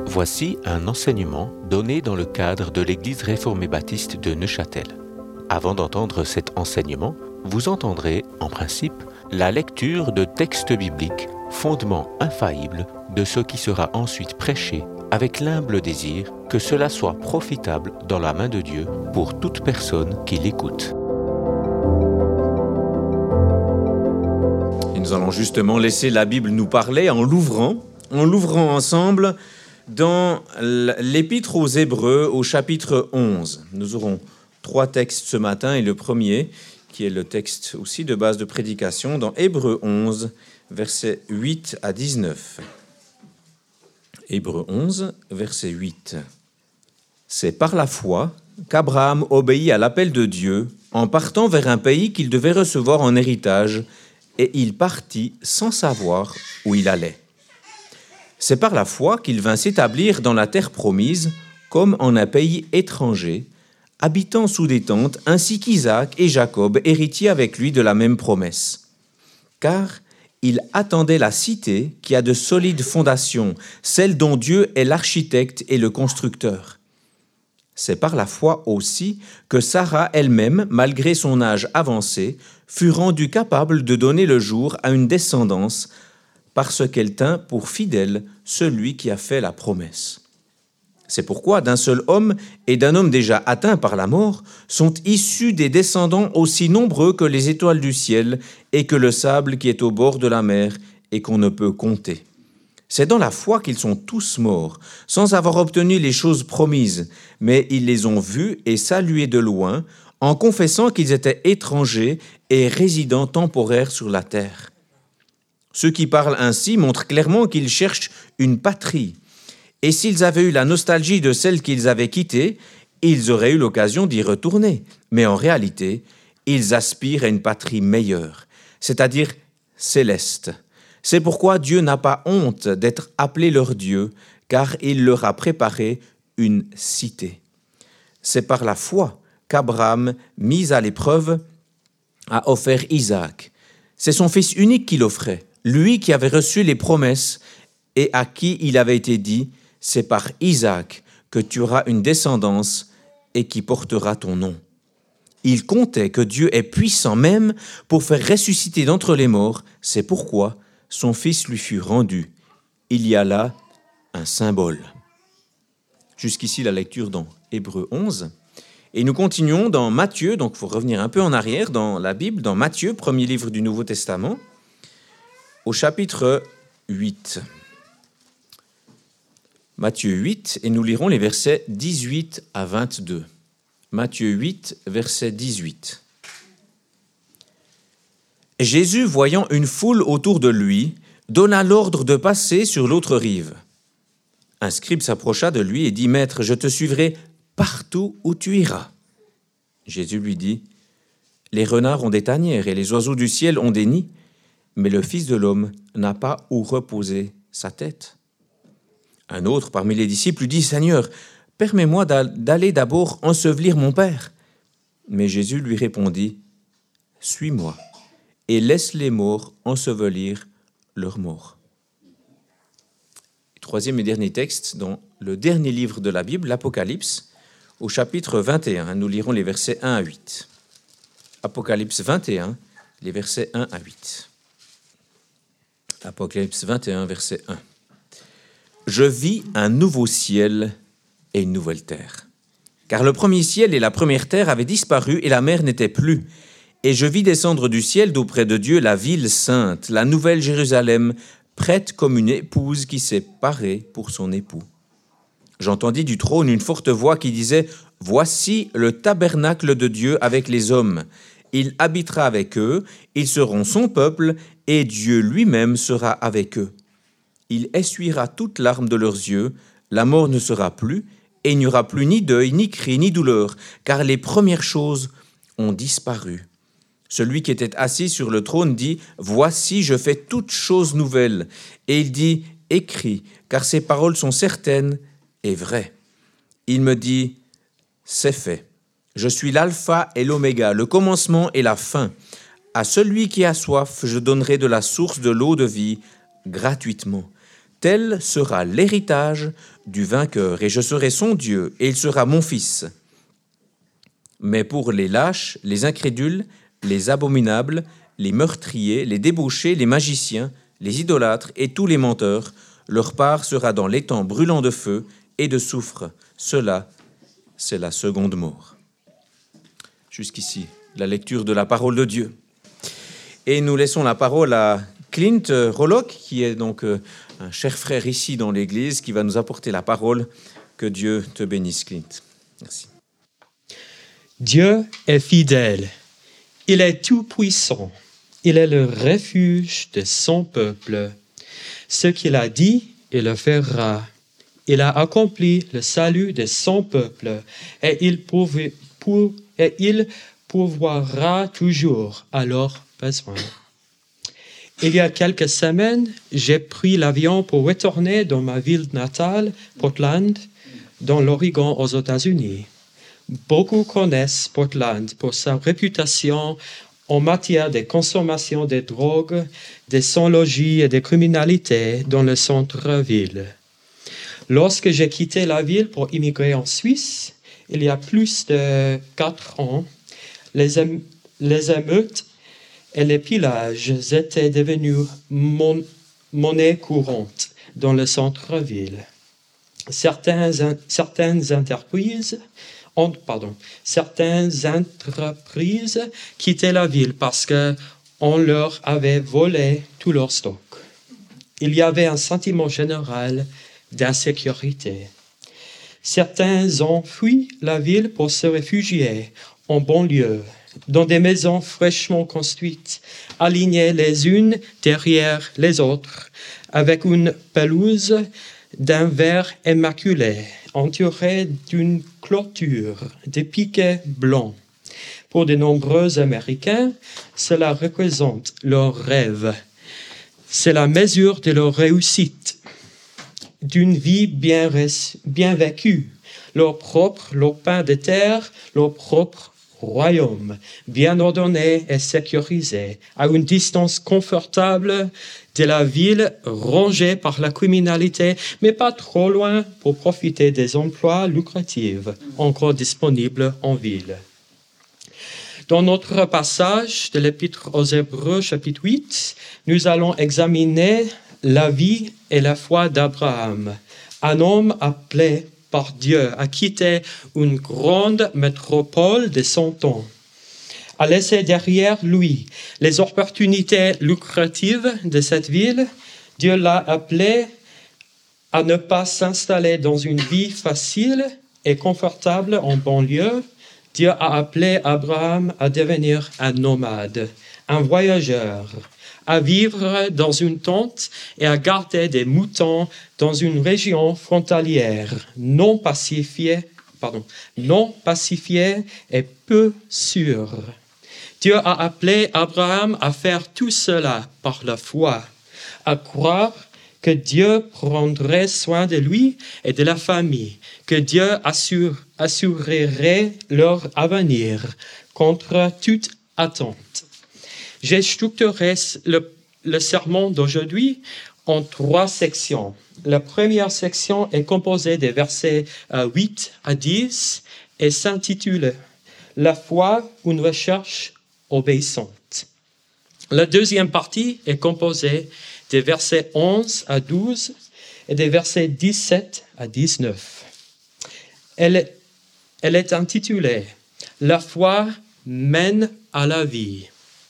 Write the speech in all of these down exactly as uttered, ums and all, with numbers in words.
Voici un enseignement donné dans le cadre de l'Église réformée baptiste de Neuchâtel. Avant d'entendre cet enseignement, vous entendrez, en principe, la lecture de textes bibliques, fondement infaillible de ce qui sera ensuite prêché, avec l'humble désir que cela soit profitable dans la main de Dieu pour toute personne qui l'écoute. Et nous allons justement laisser la Bible nous parler en l'ouvrant, en l'ouvrant ensemble dans l'Épître aux Hébreux au chapitre onze. Nous aurons trois textes ce matin et le premier, qui est le texte aussi de base de prédication, dans Hébreux onze, versets huit à dix-neuf. Hébreux onze, verset huit. C'est par la foi qu'Abraham obéit à l'appel de Dieu en partant vers un pays qu'il devait recevoir en héritage, et il partit sans savoir où il allait. C'est par la foi qu'il vint s'établir dans la terre promise, comme en un pays étranger, habitant sous des tentes, ainsi qu'Isaac et Jacob, héritiers avec lui de la même promesse. Car il attendait la cité qui a de solides fondations, celle dont Dieu est l'architecte et le constructeur. C'est par la foi aussi que Sarah elle-même, malgré son âge avancé, fut rendue capable de donner le jour à une descendance, parce qu'elle tint pour fidèle celui qui a fait la promesse. C'est pourquoi d'un seul homme et d'un homme déjà atteint par la mort sont issus des descendants aussi nombreux que les étoiles du ciel et que le sable qui est au bord de la mer et qu'on ne peut compter. C'est dans la foi qu'ils sont tous morts, sans avoir obtenu les choses promises, mais ils les ont vus et salués de loin, en confessant qu'ils étaient étrangers et résidents temporaires sur la terre. Ceux qui parlent ainsi montrent clairement qu'ils cherchent une patrie. Et s'ils avaient eu la nostalgie de celle qu'ils avaient quittée, ils auraient eu l'occasion d'y retourner. Mais en réalité, ils aspirent à une patrie meilleure, c'est-à-dire céleste. C'est pourquoi Dieu n'a pas honte d'être appelé leur Dieu, car il leur a préparé une cité. C'est par la foi qu'Abraham, mis à l'épreuve, a offert Isaac. C'est son fils unique qu'il offrait, lui qui avait reçu les promesses et à qui il avait été dit « C'est par Isaac que tu auras une descendance et qui portera ton nom. » Il comptait que Dieu est puissant même pour faire ressusciter d'entre les morts. C'est pourquoi son fils lui fut rendu. Il y a là un symbole. Jusqu'ici, la lecture dans Hébreux onze. Et nous continuons dans Matthieu, donc il faut revenir un peu en arrière dans la Bible, dans Matthieu, premier livre du Nouveau Testament, au chapitre huit. Matthieu huit, et nous lirons les versets dix-huit à vingt-deux. Matthieu huit, verset dix-huit. Jésus, voyant une foule autour de lui, donna l'ordre de passer sur l'autre rive. Un scribe s'approcha de lui et dit « Maître, je te suivrai partout où tu iras. » Jésus lui dit « Les renards ont des tanières et les oiseaux du ciel ont des nids, mais le Fils de l'homme n'a pas où reposer sa tête. » Un autre parmi les disciples lui dit « Seigneur, permets-moi d'aller d'abord ensevelir mon Père. » Mais Jésus lui répondit « Suis-moi et laisse les morts ensevelir leurs morts. » Troisième et dernier texte dans le dernier livre de la Bible, l'Apocalypse, au chapitre vingt et un. Nous lirons les versets un à huit. Apocalypse vingt et un, les versets un à huit. Apocalypse vingt et un, verset un. Je vis un nouveau ciel et une nouvelle terre. Car le premier ciel et la première terre avaient disparu et la mer n'était plus. Et je vis descendre du ciel d'auprès de Dieu la ville sainte, la nouvelle Jérusalem, prête comme une épouse qui s'est parée pour son époux. J'entendis du trône une forte voix qui disait « Voici le tabernacle de Dieu avec les hommes. Il habitera avec eux, ils seront son peuple, et Dieu lui-même sera avec eux. Il essuiera toute larme de leurs yeux, la mort ne sera plus, et il n'y aura plus ni deuil, ni cri, ni douleur, car les premières choses ont disparu. » Celui qui était assis sur le trône dit « Voici, je fais toutes choses nouvelles. » Et il dit « Écris, car ces paroles sont certaines et vraies. » Il me dit « C'est fait. Je suis l'alpha et l'oméga, le commencement et la fin. À celui qui a soif, je donnerai de la source de l'eau de vie gratuitement. tel sera l'héritage du vainqueur, et je serai son Dieu, et il sera mon fils. Mais pour les lâches, les incrédules, les abominables, les meurtriers, les débauchés, les magiciens, les idolâtres et tous les menteurs, leur part sera dans l'étang brûlant de feu et de soufre. Cela, c'est la seconde mort. » Jusqu'ici, la lecture de la parole de Dieu. Et nous laissons la parole à Clint Rollock, qui est donc un cher frère ici dans l'Église, qui va nous apporter la parole. Que Dieu te bénisse, Clint. Merci. Dieu est fidèle. Il est tout-puissant. Il est le refuge de son peuple. Ce qu'il a dit, il le fera. Il a accompli le salut de son peuple et il, pourvu, pour, et il pourvoira toujours à leurs besoins. Il y a quelques semaines, j'ai pris l'avion pour retourner dans ma ville natale, Portland, dans l'Oregon aux États-Unis. Beaucoup connaissent Portland pour sa réputation en matière de consommation de drogue, de sans-logis et de criminalité dans le centre-ville. Lorsque j'ai quitté la ville pour immigrer en Suisse, il y a plus de quatre ans, les, ém- les émeutes et les pillages étaient devenus mon- monnaie courante dans le centre-ville. Certains, certaines entreprises ont, pardon, certaines entreprises quittaient la ville parce qu'on leur avait volé tout leur stock. Il y avait un sentiment général d'insécurité. Certains ont fui la ville pour se réfugier en banlieue, dans des maisons fraîchement construites, alignées les unes derrière les autres, avec une pelouse d'un vert immaculé, entourée d'une clôture de piquets blancs. Pour de nombreux Américains, cela représente leur rêve. C'est la mesure de leur réussite, d'une vie bien, bien vécue, leur propre lopin de terre, leur propre royaume, bien ordonné et sécurisé, à une distance confortable de la ville rongée par la criminalité, mais pas trop loin pour profiter des emplois lucratifs encore disponibles en ville. Dans notre passage de l'Épître aux Hébreux, chapitre huit, nous allons examiner la vie et la foi d'Abraham, un homme appelé par Dieu à quitter une grande métropole de son temps, à laisser derrière lui les opportunités lucratives de cette ville. Dieu l'a appelé à ne pas s'installer dans une vie facile et confortable en banlieue. Dieu a appelé Abraham à devenir un nomade, un voyageur, à vivre dans une tente et à garder des moutons dans une région frontalière non pacifiée, pardon, non pacifiée et peu sûre. Dieu a appelé Abraham à faire tout cela par la foi, à croire que Dieu prendrait soin de lui et de la famille, que Dieu assure, assurerait leur avenir contre toute attente. J'ai structuré le, le sermon d'aujourd'hui en trois sections. La première section est composée des versets huit à dix et s'intitule « La foi, une recherche obéissante ». La deuxième partie est composée des versets onze à douze et des versets dix-sept à dix-neuf. Elle, elle est intitulée « La foi mène à la vie ».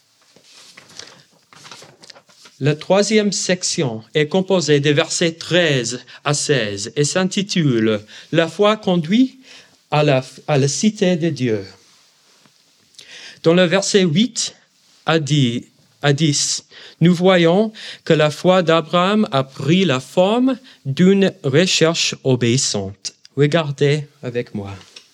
La troisième section est composée des versets treize à seize et s'intitule « La foi conduit à la, à la cité de Dieu ». Dans le verset huit à dix, nous voyons que la foi d'Abraham a pris la forme d'une recherche obéissante. Regardez avec moi.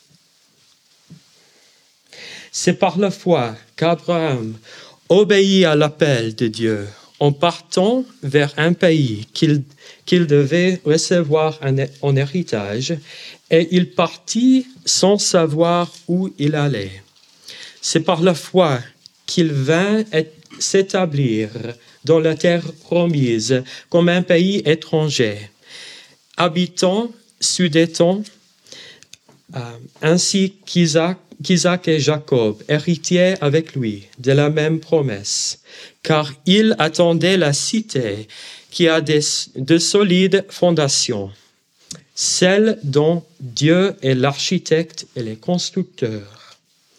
C'est par la foi qu'Abraham obéit à l'appel de Dieu en partant vers un pays qu'il, qu'il devait recevoir en, en héritage, et il partit sans savoir où il allait. C'est par la foi qu'il vint s'établir dans la terre promise comme un pays étranger, habitant sous des temps, euh, ainsi qu'Isaac, qu'Isaac et Jacob, héritiers avec lui de la même promesse, car il attendait la cité qui a des, de solides fondations, celle dont Dieu est l'architecte et le constructeur.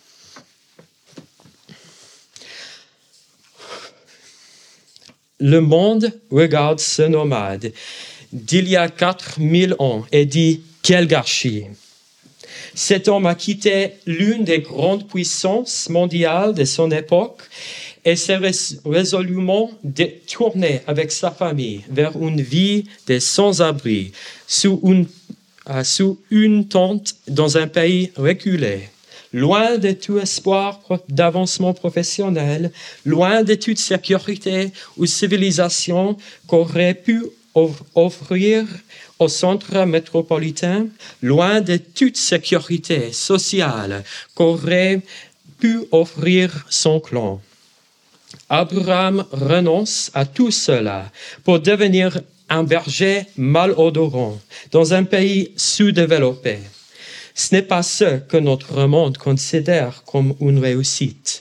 Le monde regarde ce nomade d'il y a quatre mille ans et dit « Quel gâchis !» Cet homme a quitté l'une des grandes puissances mondiales de son époque et s'est résolument détourné avec sa famille vers une vie de sans-abri, sous une, euh, sous une tente dans un pays reculé, loin de tout espoir d'avancement professionnel, loin de toute sécurité ou civilisation qu'aurait pu offrir au centre métropolitain, loin de toute sécurité sociale qu'aurait pu offrir son clan. Abraham renonce à tout cela pour devenir un berger malodorant dans un pays sous-développé. Ce n'est pas ce que notre monde considère comme une réussite.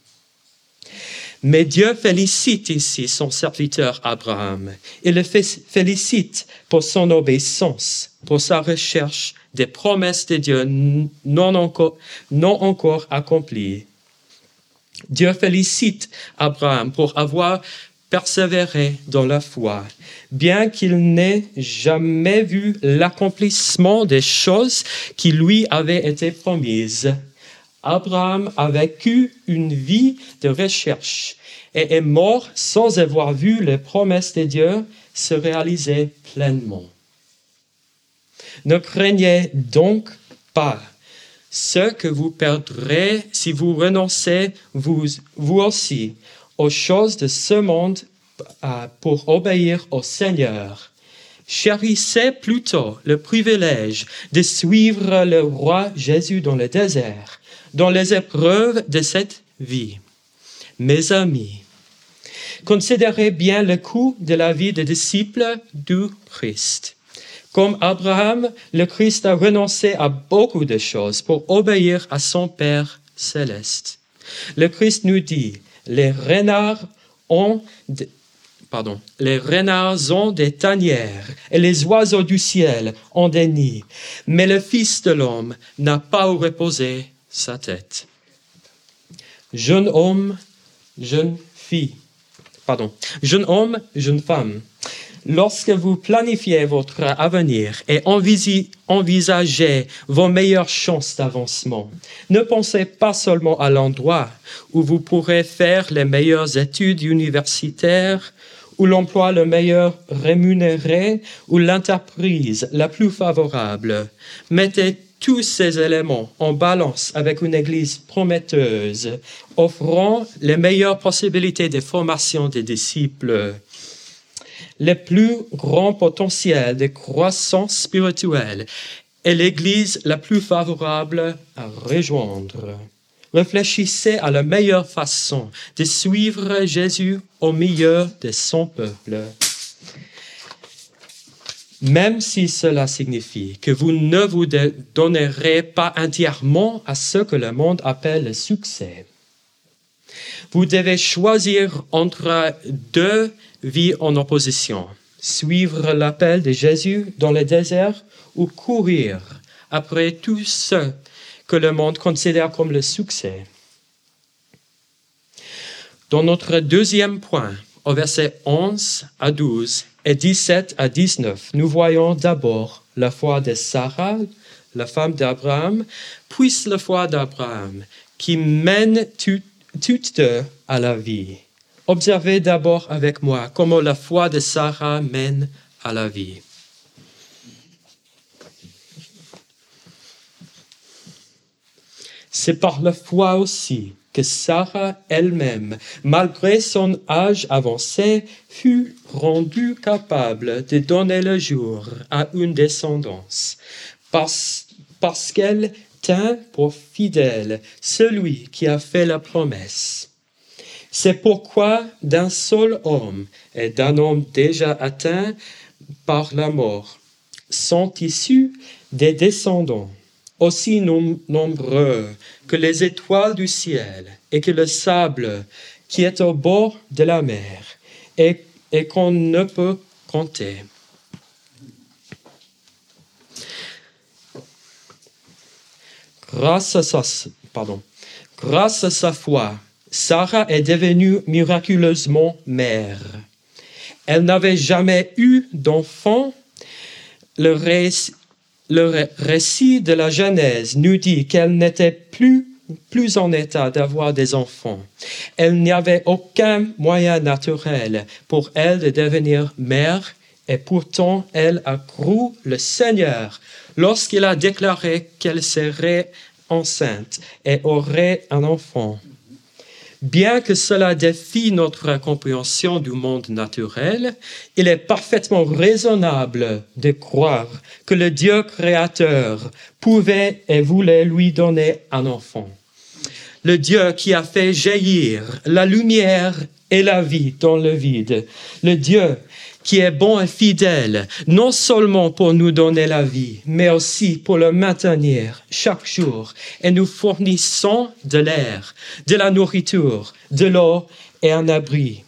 Mais Dieu félicite ici son serviteur Abraham. Il le félicite pour son obéissance, pour sa recherche des promesses de Dieu non encore, non encore accomplies. Dieu félicite Abraham pour avoir persévéré dans la foi, bien qu'il n'ait jamais vu l'accomplissement des choses qui lui avaient été promises. Abraham a vécu une vie de recherche et est mort sans avoir vu les promesses de Dieu se réaliser pleinement. Ne craignez donc pas ce que vous perdrez si vous renoncez vous, vous aussi aux choses de ce monde pour obéir au Seigneur. Chérissez plutôt le privilège de suivre le roi Jésus dans le désert, dans les épreuves de cette vie. Mes amis, considérez bien le coût de la vie de disciple du Christ. Comme Abraham, le Christ a renoncé à beaucoup de choses pour obéir à son Père céleste. Le Christ nous dit, les renards ont, de, pardon, les renards ont des tanières et les oiseaux du ciel ont des nids, mais le Fils de l'homme n'a pas où reposer sa tête. Jeune homme, jeune fille, pardon, jeune homme, jeune femme, lorsque vous planifiez votre avenir et envisagez vos meilleures chances d'avancement, ne pensez pas seulement à l'endroit où vous pourrez faire les meilleures études universitaires, ou l'emploi le meilleur rémunéré, ou l'entreprise la plus favorable. Mettez tous ces éléments en balance avec une Église prometteuse, offrant les meilleures possibilités de formation des disciples, le plus grand potentiel de croissance spirituelle et l'Église la plus favorable à rejoindre. Réfléchissez à la meilleure façon de suivre Jésus au milieu de son peuple. Même si cela signifie que vous ne vous donnerez pas entièrement à ce que le monde appelle le succès. Vous devez choisir entre deux vies en opposition. Suivre l'appel de Jésus dans le désert ou courir après tout ce que le monde considère comme le succès. Dans notre deuxième point, au verset onze à douze et dix-sept à dix-neuf, nous voyons d'abord la foi de Sarah, la femme d'Abraham, puis la foi d'Abraham, qui mène tout, toutes deux à la vie. Observez d'abord avec moi comment la foi de Sarah mène à la vie. C'est par la foi aussi que Sarah elle-même, malgré son âge avancé, fut rendue capable de donner le jour à une descendance, parce, parce qu'elle tint pour fidèle celui qui a fait la promesse. C'est pourquoi d'un seul homme et d'un homme déjà atteint par la mort sont issus des descendants aussi nom- nombreux que les étoiles du ciel et que le sable qui est au bord de la mer et, et qu'on ne peut compter. Grâce à sa, pardon, grâce à sa foi, Sarah est devenue miraculeusement mère. Elle n'avait jamais eu d'enfant. Le, réc- le ré- récit de la Genèse nous dit qu'elle n'était plus, plus en état d'avoir des enfants. Elle n'y avait aucun moyen naturel pour elle de devenir mère, et pourtant elle a cru le Seigneur lorsqu'il a déclaré qu'elle serait enceinte et aurait un enfant. Bien que cela défie notre compréhension du monde naturel, il est parfaitement raisonnable de croire que le Dieu créateur pouvait et voulait lui donner un enfant. Le Dieu qui a fait jaillir la lumière et la vie dans le vide, le Dieu qui est bon et fidèle, non seulement pour nous donner la vie, mais aussi pour le maintenir chaque jour, et nous fournissant de l'air, de la nourriture, de l'eau et un abri.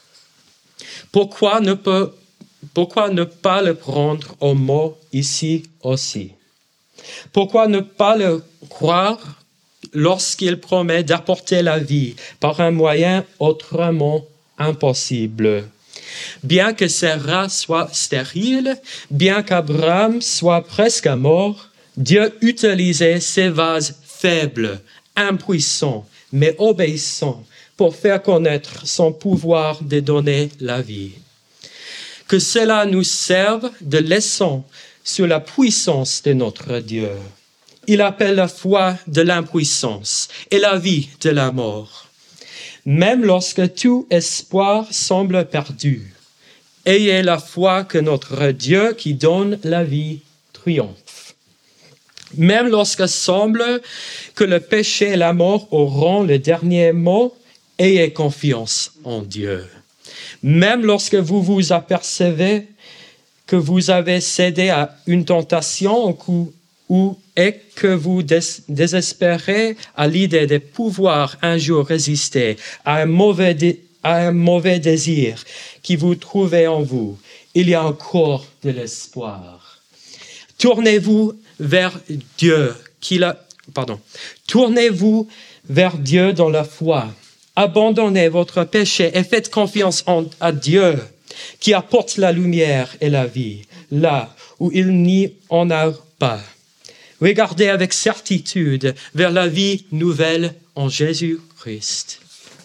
Pourquoi ne, peut, pourquoi ne pas le prendre au mot ici aussi? Pourquoi ne pas le croire lorsqu'il promet d'apporter la vie par un moyen autrement impossible? Bien que Sarah soit stérile, bien qu'Abraham soit presque mort, Dieu utilisait ces vases faibles, impuissants, mais obéissants pour faire connaître son pouvoir de donner la vie. Que cela nous serve de leçon sur la puissance de notre Dieu. Il appelle la foi de l'impuissance et la vie de la mort. Même lorsque tout espoir semble perdu, ayez la foi que notre Dieu qui donne la vie triomphe. Même lorsque semble que le péché et la mort auront le dernier mot, ayez confiance en Dieu. Même lorsque vous vous apercevez que vous avez cédé à une tentation ou ou et que vous dés- désespérez à l'idée de pouvoir un jour résister à un mauvais, dé- à un mauvais désir qui vous trouvez en vous, il y a encore de l'espoir. Tournez-vous vers Dieu, qui l'a, pardon, tournez-vous vers Dieu dans la foi. Abandonnez votre péché et faites confiance en, à Dieu, qui apporte la lumière et la vie, là où il n'y en a pas. Regardez avec certitude vers la vie nouvelle en Jésus-Christ.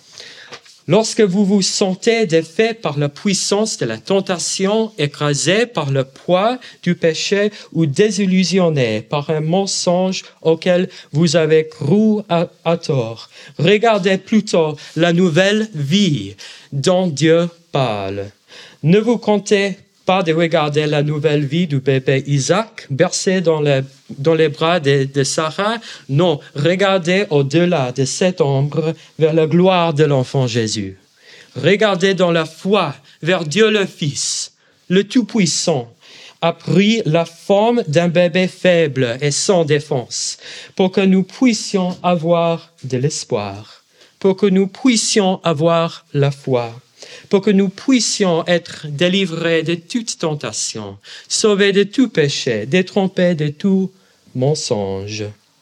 Lorsque vous vous sentez défait par la puissance de la tentation, écrasé par le poids du péché ou désillusionné par un mensonge auquel vous avez cru à, à tort, regardez plutôt la nouvelle vie dont Dieu parle. Ne vous comptez pas de regarder la nouvelle vie du bébé Isaac bercé dans les, dans les bras de, de Sarah. Non, regardez au-delà de cette ombre vers la gloire de l'enfant Jésus. Regardez dans la foi vers Dieu le Fils, le Tout-Puissant, a pris la forme d'un bébé faible et sans défense pour que nous puissions avoir de l'espoir, pour que nous puissions avoir la foi, pour que nous puissions être délivrés de toute tentation, sauvés de tout péché, détrompés de tout mensonge.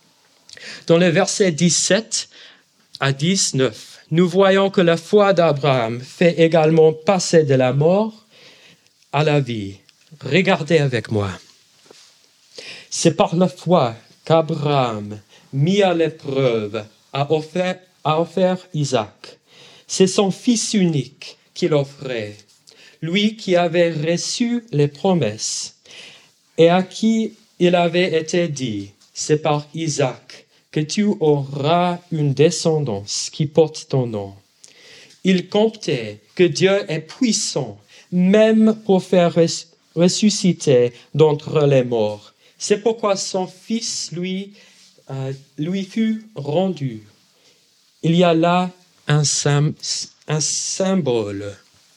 Dans le verset dix-sept à dix-neuf, nous voyons que la foi d'Abraham fait également passer de la mort à la vie. Regardez avec moi. C'est par la foi qu'Abraham, mis à l'épreuve, a offert, a offert Isaac. C'est son fils unique qu'il offrait, lui qui avait reçu les promesses et à qui il avait été dit, c'est par Isaac que tu auras une descendance qui porte ton nom. Il comptait que Dieu est puissant, même pour faire ressusciter d'entre les morts. C'est pourquoi son fils lui, euh, lui fut rendu. Il y a là un, sym- un symbole.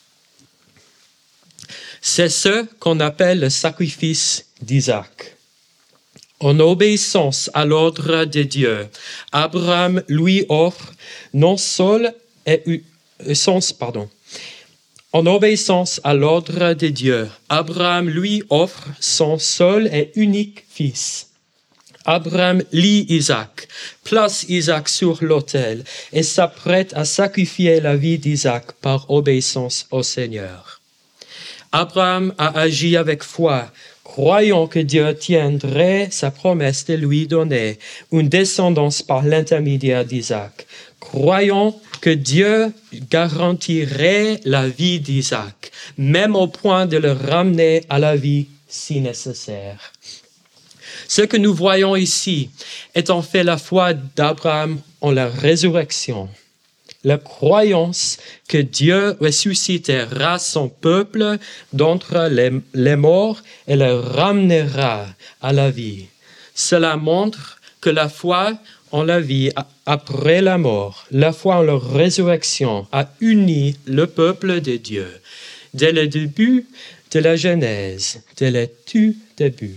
C'est ce qu'on appelle le sacrifice d'Isaac. En obéissance à l'ordre de Dieu, Abraham lui offre non seul et sens, pardon. En obéissance à l'ordre de Dieu, Abraham lui offre son seul et unique fils. Abraham lie Isaac, place Isaac sur l'autel et s'apprête à sacrifier la vie d'Isaac par obéissance au Seigneur. Abraham a agi avec foi, croyant que Dieu tiendrait sa promesse de lui donner une descendance par l'intermédiaire d'Isaac, croyant que Dieu garantirait la vie d'Isaac, même au point de le ramener à la vie si nécessaire. Ce que nous voyons ici est en fait la foi d'Abraham en la résurrection, la croyance que Dieu ressuscitera son peuple d'entre les, les morts et le ramènera à la vie. Cela montre que la foi en la vie après la mort, la foi en la résurrection a uni le peuple de Dieu dès le début de la Genèse, dès le tout début.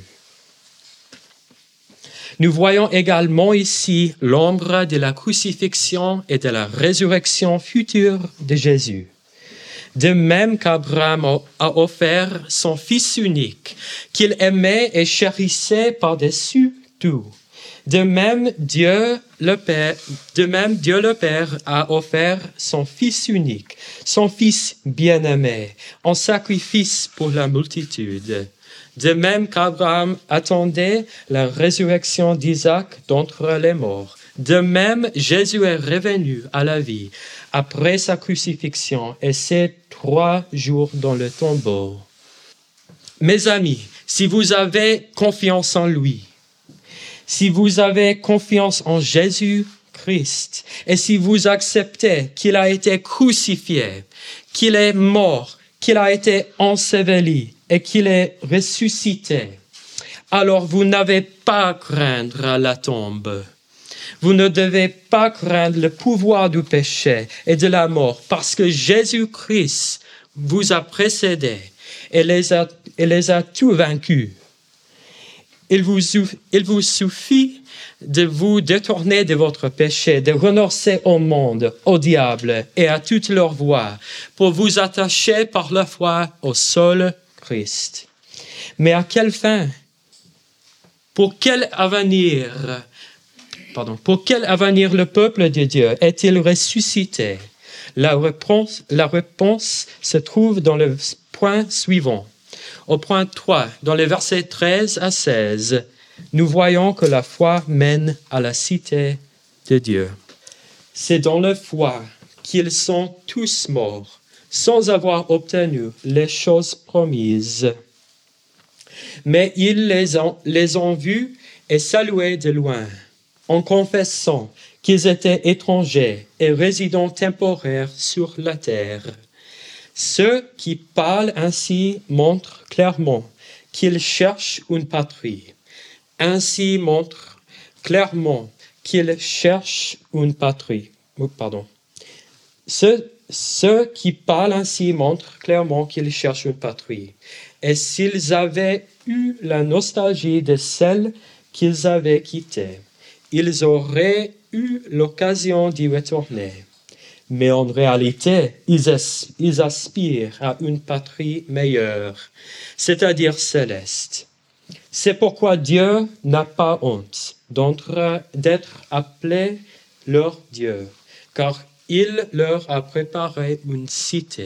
Nous voyons également ici l'ombre de la crucifixion et de la résurrection future de Jésus. De même qu'Abraham a offert son Fils unique, qu'il aimait et chérissait par-dessus tout. De même, Dieu le Père, de même, Dieu le Père a offert son Fils unique, son Fils bien-aimé, en sacrifice pour la multitude. De même qu'Abraham attendait la résurrection d'Isaac d'entre les morts, de même Jésus est revenu à la vie après sa crucifixion et ses trois jours dans le tombeau. Mes amis, si vous avez confiance en lui, si vous avez confiance en Jésus-Christ et si vous acceptez qu'il a été crucifié, qu'il est mort, qu'il a été enseveli et qu'il est ressuscité, alors vous n'avez pas à craindre la tombe. Vous ne devez pas craindre le pouvoir du péché et de la mort parce que Jésus-Christ vous a précédé et les a, et les a tout vaincus. Il vous, il vous suffit de vous détourner de votre péché, de renoncer au monde, au diable et à toutes leurs voies pour vous attacher par la foi au seul Christ. Mais à quelle fin? Pour quel avenir, pardon, pour quel avenir le peuple de Dieu est-il ressuscité? La réponse, la réponse se trouve dans le point suivant. Au point trois, dans les versets treize à seize, nous voyons que la foi mène à la cité de Dieu. C'est dans la foi qu'ils sont tous morts, sans avoir obtenu les choses promises. Mais ils les ont, les ont vus et salués de loin, en confessant qu'ils étaient étrangers et résidents temporaires sur la terre. Ceux qui parlent ainsi montrent clairement qu'ils cherchent une patrie. Ainsi montrent clairement qu'ils cherchent une patrie. Oh, pardon. Ceux, ceux qui parlent ainsi montrent clairement qu'ils cherchent une patrie. Et s'ils avaient eu la nostalgie de celle qu'ils avaient quittée, ils auraient eu l'occasion d'y retourner. Mais en réalité, ils, as, ils aspirent à une patrie meilleure, c'est-à-dire céleste. C'est pourquoi Dieu n'a pas honte d'être appelé leur Dieu, car il leur a préparé une cité.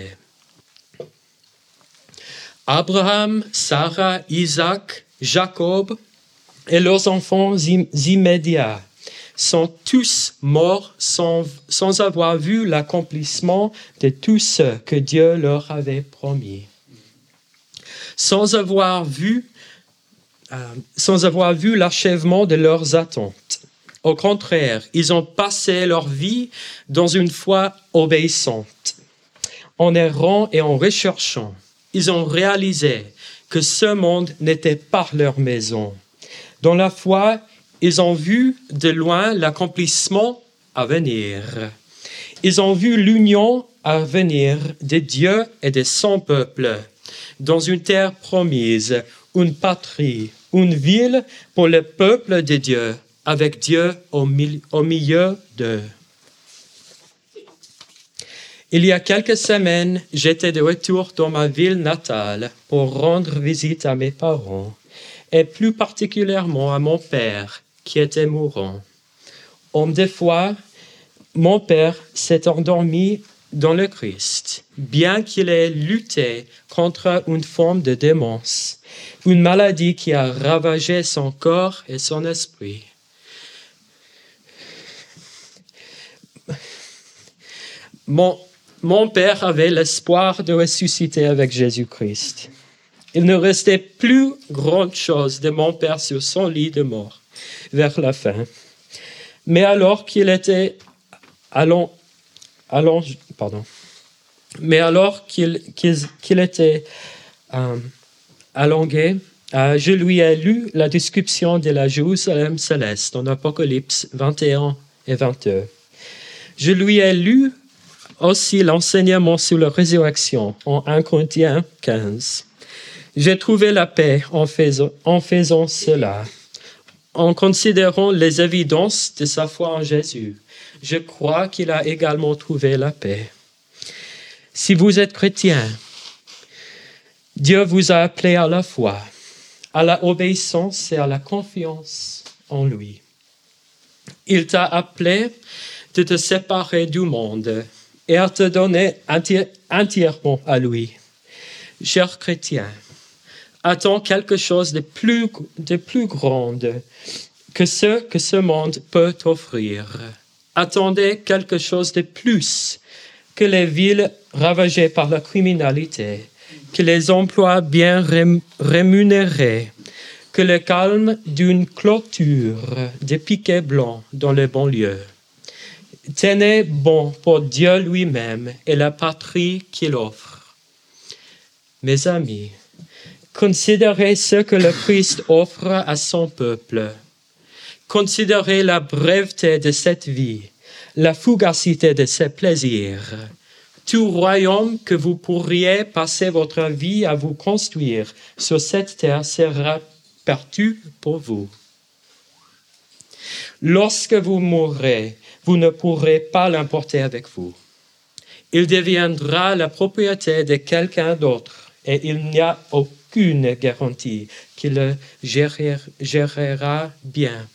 Abraham, Sarah, Isaac, Jacob et leurs enfants immédiats sont tous morts sans, sans avoir vu l'accomplissement de tout ce que Dieu leur avait promis. Sans avoir vu, euh, sans avoir vu l'achèvement de leurs attentes. Au contraire, ils ont passé leur vie dans une foi obéissante. En errant et en recherchant, ils ont réalisé que ce monde n'était pas leur maison. Dans la foi, ils ont vu de loin l'accomplissement à venir. Ils ont vu l'union à venir de Dieu et de son peuple dans une terre promise, une patrie, une ville pour le peuple de Dieu, avec Dieu au, mil- au milieu d'eux. Il y a quelques semaines, j'étais de retour dans ma ville natale pour rendre visite à mes parents, et plus particulièrement à mon père, qui était mourant. Homme de foi, mon père s'est endormi dans le Christ, bien qu'il ait lutté contre une forme de démence, une maladie qui a ravagé son corps et son esprit. Mon, mon père avait l'espoir de ressusciter avec Jésus-Christ. Il ne restait plus grand-chose de mon père sur son lit de mort vers la fin. Mais alors qu'il était allons, allons, pardon, mais alors qu'il, qu'il, qu'il était euh, allongé, euh, je lui ai lu la description de la Jérusalem céleste en Apocalypse vingt et un et vingt-deux. Je lui ai lu aussi l'enseignement sur la résurrection en un Corinthiens quinze. J'ai trouvé la paix en faisant, en faisant cela, en considérant les évidences de sa foi en Jésus. Je crois qu'il a également trouvé la paix. Si vous êtes chrétien, Dieu vous a appelé à la foi, à la obéissance et à la confiance en lui. Il t'a appelé de te séparer du monde et à te donner enti- entièrement à lui. Cher chrétien, attends quelque chose de plus, de plus grand que ce que ce monde peut t'offrir. Attendez quelque chose de plus que les villes ravagées par la criminalité, que les emplois bien rémunérés, que le calme d'une clôture de piquets blancs dans les banlieues. Tenez bon pour Dieu lui-même et la patrie qu'il offre. Mes amis, considérez ce que le Christ offre à son peuple. Considérez la brièveté de cette vie, la fugacité de ses plaisirs. Tout royaume que vous pourriez passer votre vie à vous construire sur cette terre sera perdu pour vous. Lorsque vous mourrez, vous ne pourrez pas l'emporter avec vous. Il deviendra la propriété de quelqu'un d'autre et il n'y a aucune garantie qu'il le gérera bien.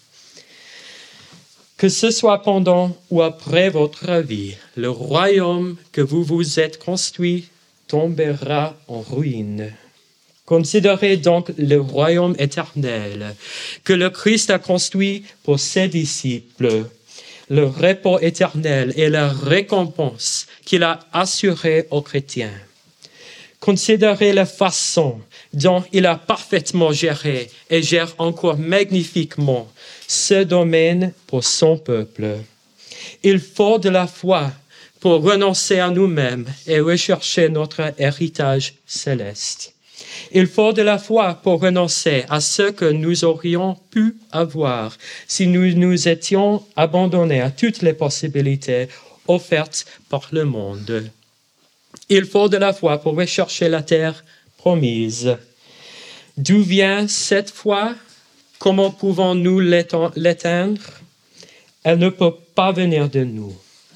Que ce soit pendant ou après votre vie, le royaume que vous vous êtes construit tombera en ruine. Considérez donc le royaume éternel que le Christ a construit pour ses disciples, le repos éternel et la récompense qu'il a assurée aux chrétiens. Considérez la façon dont il a parfaitement géré et gère encore magnifiquement ce domaine pour son peuple. Il faut de la foi pour renoncer à nous-mêmes et rechercher notre héritage céleste. Il faut de la foi pour renoncer à ce que nous aurions pu avoir si nous nous étions abandonnés à toutes les possibilités offertes par le monde. Il faut de la foi pour rechercher la terre promise. D'où vient cette foi? Comment pouvons-nous l'atteindre? Elle ne peut pas venir de nous.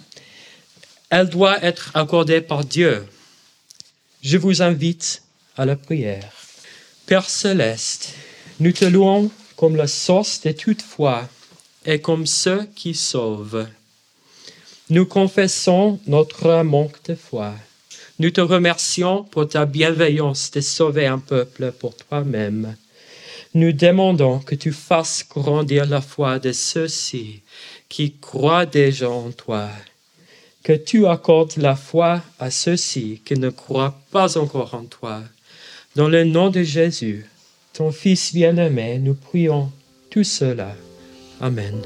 Elle doit être accordée par Dieu. Je vous invite à la prière. Père céleste, nous te louons comme la source de toute foi et comme ceux qui sauvent. Nous confessons notre manque de foi. Nous te remercions pour ta bienveillance de sauver un peuple pour toi-même. Nous demandons que tu fasses grandir la foi de ceux-ci qui croient déjà en toi. Que tu accordes la foi à ceux-ci qui ne croient pas encore en toi. Dans le nom de Jésus, ton Fils bien-aimé, nous prions tout cela. Amen.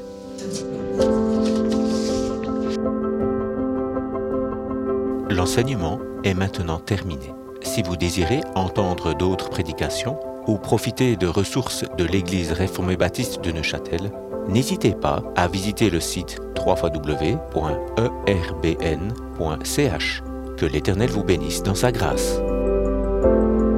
L'enseignement est maintenant terminé. Si vous désirez entendre d'autres prédications ou profiter de ressources de l'Église réformée baptiste de Neuchâtel, n'hésitez pas à visiter le site w w w point e r b n point c h. Que l'Éternel vous bénisse dans sa grâce.